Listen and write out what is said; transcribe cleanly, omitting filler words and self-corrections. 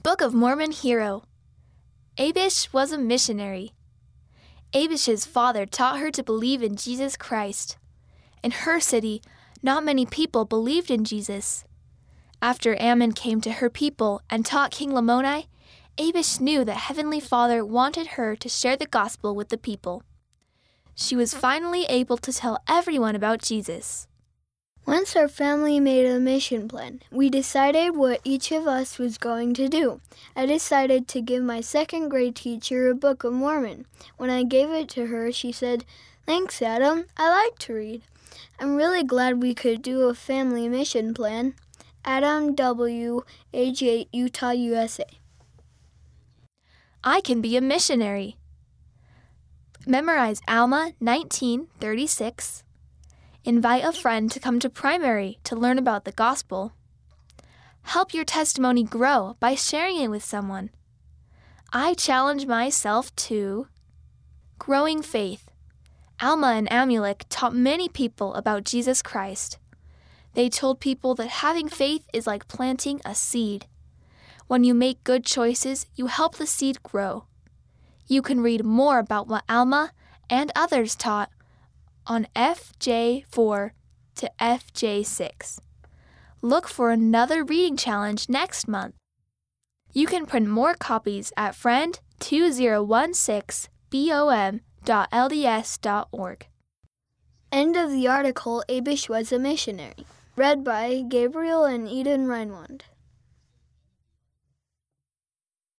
Book of Mormon Hero. Abish was a missionary. Abish's father taught her to believe in Jesus Christ. In her city, not many people believed in Jesus. After Ammon came to her people and taught King Lamoni, Abish knew that Heavenly Father wanted her to share the gospel with the people. She was finally able to tell everyone about Jesus. Once our family made a mission plan, we decided what each of us was going to do. I decided to give my second grade teacher a Book of Mormon. When I gave it to her, she said, "Thanks, Adam. I like to read." I'm really glad we could do a family mission plan. Adam W., age 8, Utah, USA. I can be a missionary. Memorize Alma 19:36. Invite a friend to come to primary to learn about the gospel. Help your testimony grow by sharing it with someone. I challenge myself to growing faith. Alma and Amulek taught many people about Jesus Christ. They told people that having faith is like planting a seed. When you make good choices, you help the seed grow. You can read more about what Alma and others taught on FJ4 to FJ6. Look for another reading challenge next month. You can print more copies at friend2016bom.lds.org. End of the article, Abish was a missionary. Read by Gabriel and Eden Reinwand.